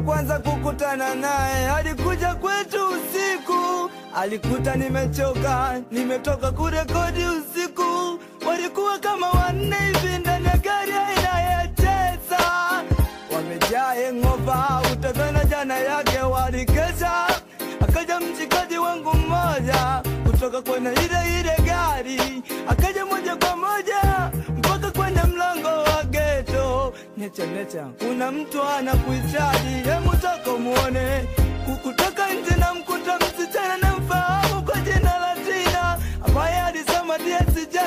kwanza kukutana naye alikuja kwetu usiku. Alikuta nimechoka, nimetoka kurekodi usiku. Walikuwa kama 4 hivi ndani ya gari aina ya Tesla. Wamejaa hangover, utadhani jana yake walikesha. Akaja mshikaji wangu mmoja kutoka kwenye ile gari, akaja moja kwa moja mpaka kwenye mlango wa ghetto. Necha, kuna mtu anakuhitaji, hebu toka muone. Kutoka nje na mkuta msichana namfahamu kwa jina la Tina, ambaye alisoma DSJ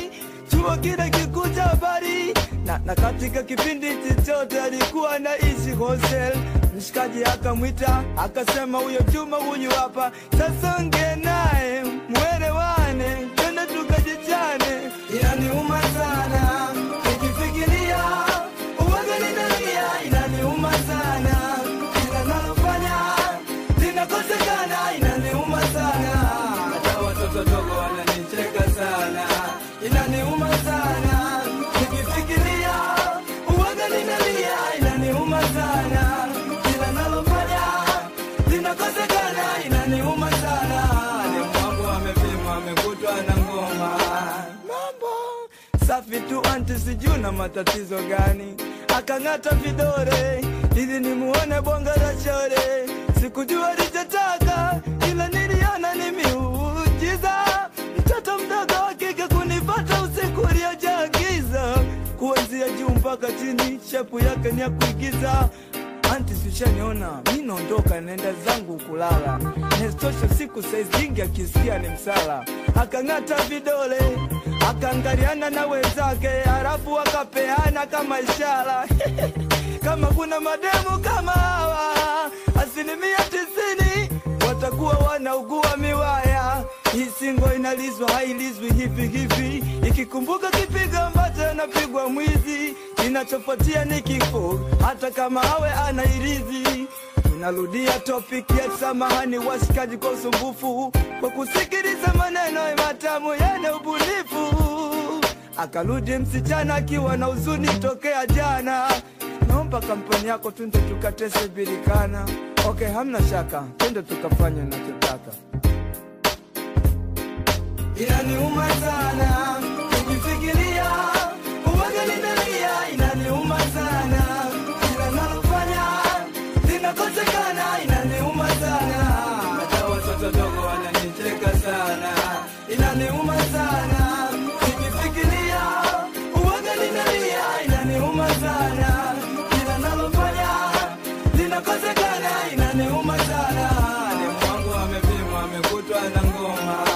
chuo kile kikuu cha habari, na katika kipindi chote alikuwa anaishi hostel. Mshikaji akamwita akasema, huyo Juma huyu hapa, sasa ongea naye muelewane, twende tukajichane. Inaniuma sana nikifikiria uwaga ninalia, inaniuma sana kila nalofanya linakosekana, inaniuma sana hata watoto dogo wananicheka sana. Inaniuma sana nikifikiria uwaga ninalia, inaniuma sana kila nalofanya linakosekana, inaniuma sana. Ni mambo amepimwa amekutwa na ngoma, mambo safi tu anti, sijui na matatizo gani. Akangata vidore ili nimuone bonga la shore. Sikujua alichotaka ila niliona ni miujiza. Mtoto mdogo wa kike kunipata usiku uliojaa giza. Kuanzia juu mpaka chini shapu yake ni ya kuigiza. Anti sishaniona, mimi naondoka naenda zangu kulala. Nesitosha siku saizi nyingi akisikia ni msala. Akangata vidole, akaangaliana na wenzake, halafu akapeana kama ishara. Kama kuna mademu kama hawa 90% watakuwa wanaugua miwaya. Hii singo inalizwa hailizwi hivi. Ikikumbuka kipigo ambacho anapigwa mwizi, inachofuatia ni kifo hata kama awe anairizi. Tunarudia topic ya samahani washikaji kwa usumbufu, kwa kusikiliza maneno matamu yana ubunifu. Akarudi msichana akiwa na huzuni tokea jana, naomba kampani yako tunde tukatese bilikana. Okay, hamna shaka, twende tukafanya ninachotaka. Inaniuma sana nikifikiria uwaga ninalia, inaniuma sana kila nalofanya linakosekana, inaniuma sana hata watoto dogo wananicheka sana. Inaniuma sana nikifikiria uwaga ninalia, inaniuma sana kila nalofanya linakosekana, inaniuma sana. Ni mwangu amepimwa amekutwa na ngoma.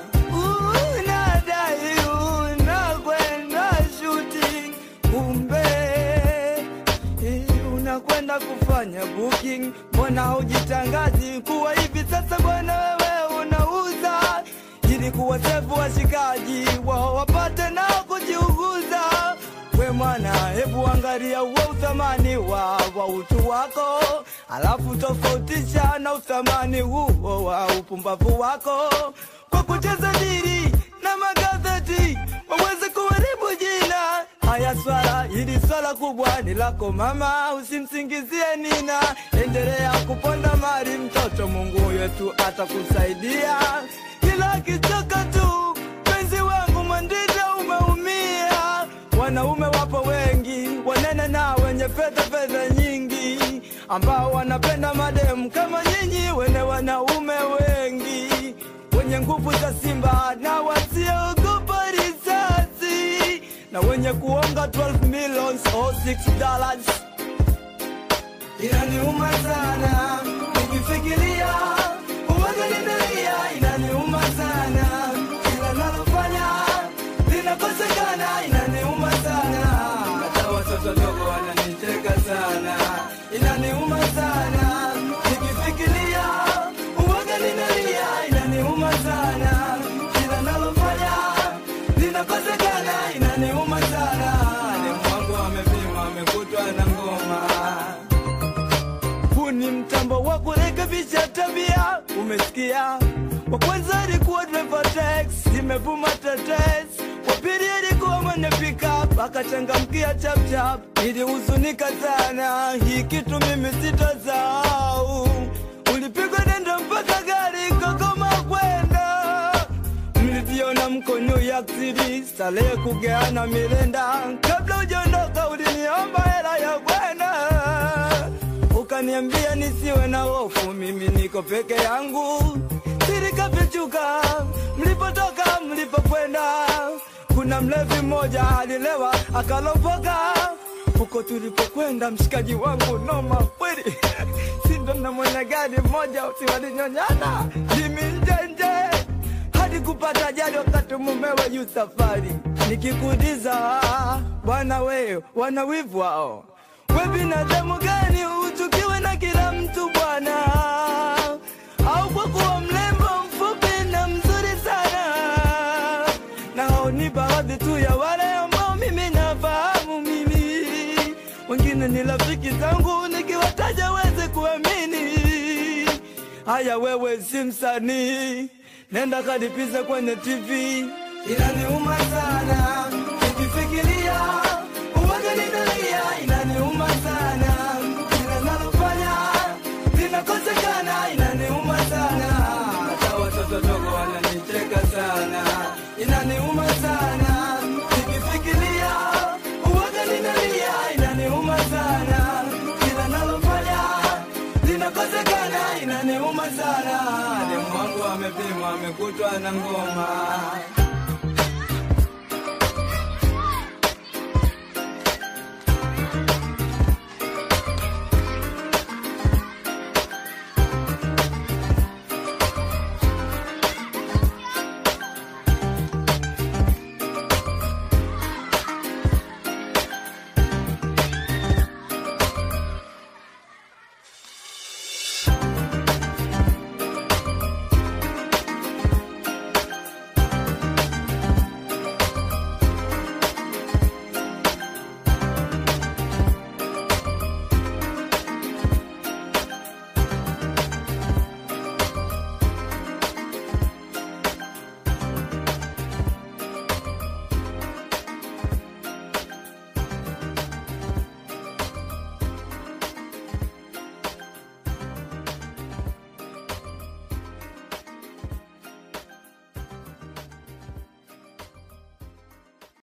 Unakwenda kufanya booking, mbona hujitangazi kuwa hivi sasa bwana wewe unauza, ili kuwasefu washikaji wao wapate nao kujiuguza. We mwana, hebu angalia uwe uthamani wa utu wako, alafu tofautisha na uthamani huo wa upumbavu wako. Kwa kucheza dili na magazeti waweze kuharibu jina. Haya swala, hili swala kubwa ni lako mama, usimsingizie Nina. Endelea kuponda mali mtoto, Mungu wetu atakusaidia. Kila kichoka tu penzi wangu mandida umeumia. Wanaume wapo wengi wanene na wenye fedha nyingi, ambao wanapenda mademu kama nyinyi wene wanaume wengi, wenye nguvu za simba na wasiogopa risasi, na wenye kuonga 12 million or $6. Inaniuma sana nikifikiria uwaga ninalia, inaniuma sana kila nalofanya linakosekana, inaniuma sana hata watoto dogo wananicheka sana. Inaniuma sana nikifikiria uwaga ninalia, inaniuma sana kila nalofanya linakosekana, inaniuma sana. Ni mwangu amepimwa amekutwa na ngoma. Ni mtambo wa kurekebisha tabia, umesikia? Wa kwanza alikuwa driver tax, imevuma tetes. Wa pili alikuwa mwenye pick up, akachangamkia chap chap. Nilihuzunika sana, hii kitu mimi sitosahau. Ulipigwa nenda mpaka gari kagoma kwenda. Mliviona mko New York City, Starehe kugeana milenda. Kabla hujaondoka uliniomba hela ya kwenda. Ukaniambia nisiwe na hofu, mimi niko peke yangu. Siri kafichuka, mlipotoka mlipokwenda. Kuna mlevi mmoja alilewa akalopoka. Huko tulipokwenda mshikaji wangu noma kweli. Sindo na mwenye gari mmoja usiwalinyonyana. Limi nje hadi kupata ajali wakati mumewe yu safari. Nikikuuliza bwana wewe wana wivu wao. We binadamu gani uchukiwe na kila mtu bwana? Au kwa kuwa mlembo mfupi na mzuri sana? Na hao ni baadhi tu ya wale ambao mimi nafahamu mimi. Wengine ni rafiki zangu nikiwataja weze kuamini. Haya wewe si msanii, nenda kadipiza kwenye TV. Inaniuma sana nikifikiria uwaga ninalia. Inaniuma sana kila nalofanya linakosekana. Inaniuma sana hata watoto dogo wananicheka sana. Inaniuma sana nikifikiria uwaga ninalia. Inaniuma sana kila nalofanya linakosekana. Inaniuma sana demu wangu amepimwa amekutwa na ngoma.